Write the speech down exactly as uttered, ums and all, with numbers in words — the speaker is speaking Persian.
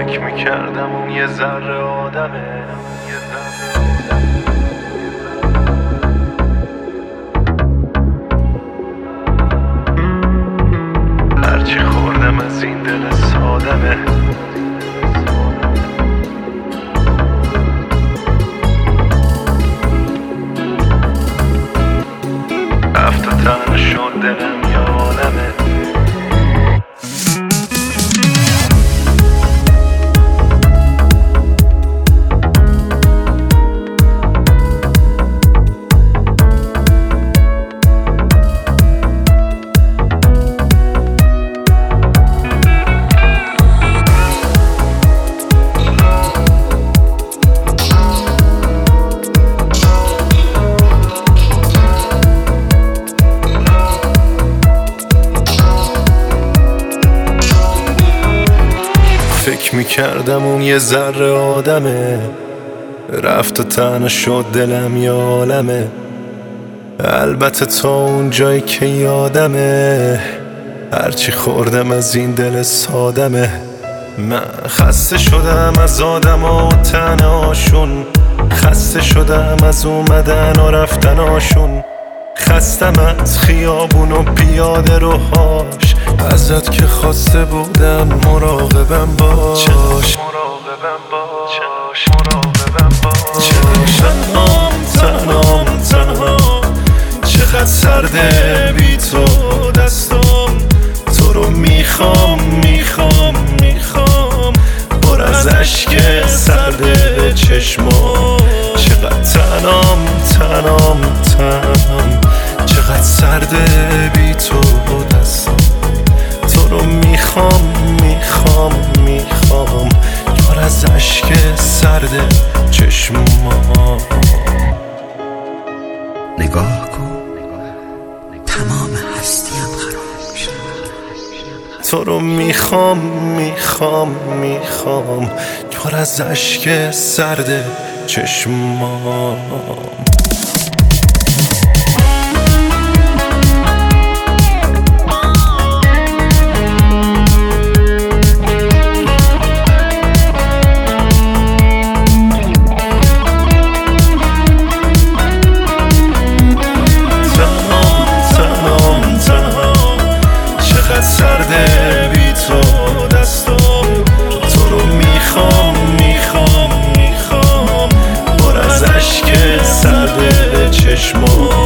فکر میکردم اون یه ذره آدمه. هرچی خوردم از این دل سادمه. رفت و تنها شد دلم یه عالمه. فکر میکردم اون یه ذره آدمه. رفت و تنها شد دلم یه عالمه. البته تا اون جایی که یادمه هرچی خوردم از این دل سادمه. من خسته شدم از آدم و تنهاشون، خسته شدم از اومدن و رفتناشون، خستم از خیابون و پیاده روهاش. ازت که خواسته بودم مراقبم باش، مراقبم باش، مراقبم باش. تنهام تنهام تنهام، چقدر سرده بی تو دستم. تو رو میخوام میخوام میخوام، پر از اشک سرده چشمام. چقدر تنهام تنهام تنهام، چقدر سرده بی تو دستم. تو رو میخوام میخوام میخوام، پر از اشک سرده چشمام. نگاه کن تمام هستیم خراب میشه. تو رو میخوام میخوام میخوام، پر از اشک سرده چشمام. سرده بی تو دستم. تو رو میخوام میخوام میخوام، پر از اشک سرده چشمام.